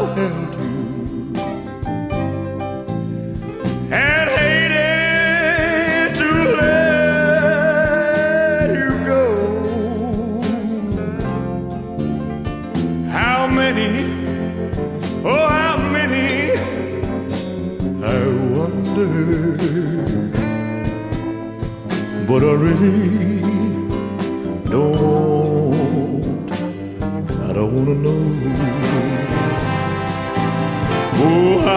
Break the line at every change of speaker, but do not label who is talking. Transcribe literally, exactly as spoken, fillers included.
held you and hated to let you go. How many, oh how many, I wonder, but I really don't, I don't wanna know. Oh,